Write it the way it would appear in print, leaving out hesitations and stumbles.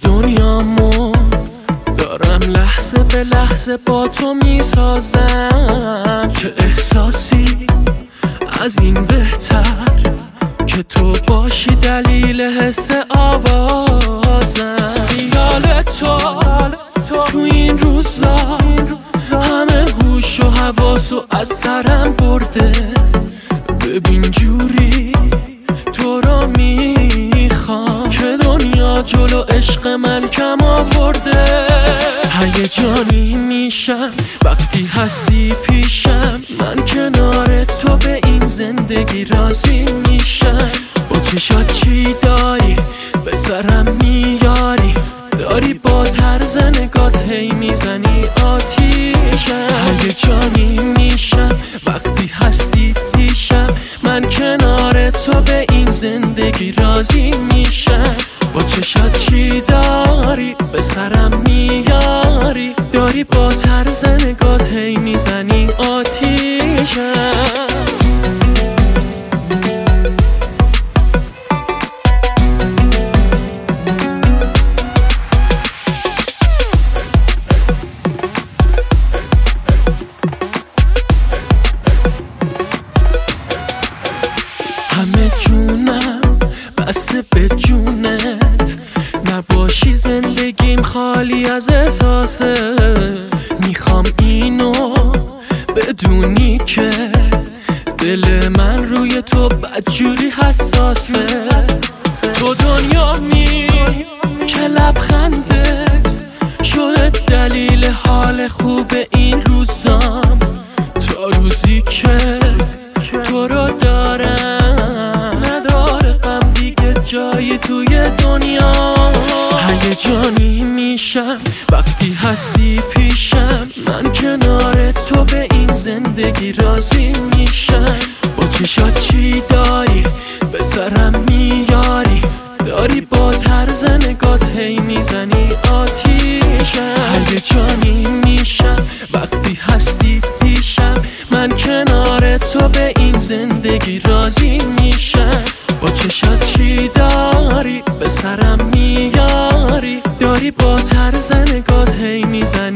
دنیامو دارم لحظه به لحظه با تو میسازم. چه احساسی از این بهتر که تو باشی دلیل حس آوازم. خیال تو این روزا همه هوش و حواسو از سرم برده. ببین جوری تو رو میخوام که دنیا جلو عشق من کم آورده. هیجانی میشم وقتی هستی پیشم، من کنار تو به این زندگی راضی میشم. با چشات چی داری به سرم میاری، داری با طرز نگات هی میزنی آتیشم. هیجانی میشم وقتی هستی پیشم، من کنار تو به این زندگی راضی میشم. با چشات چی داری به سرم میاری، داری با طرز نگات هی میزنی آتیشم. همه جونم بسته به جونت، نباشی زندگیم خالی از احساسه. میخوام اینو بدونی که دل من روی تو بدجوری حساسه. تو دنیامی که لبخندت شده دلیل حال خوب این روزام. تا روزی که تو رو دارم نداره غم دیگه جایی توی دنیا. هیجانی میشم وقتی هستی پیشم، من کنار تو به این زندگی راضی میشم. با چشات چی داری به سرم میاری، داری با طرز نگات هی میزنی آتیشم. هیجانی میشم وقتی هستی پیشم، من کنار تو به این زندگی راضی میشم. با چشات چی داری به سرم میاری، داری با طرز نگات هی میزنی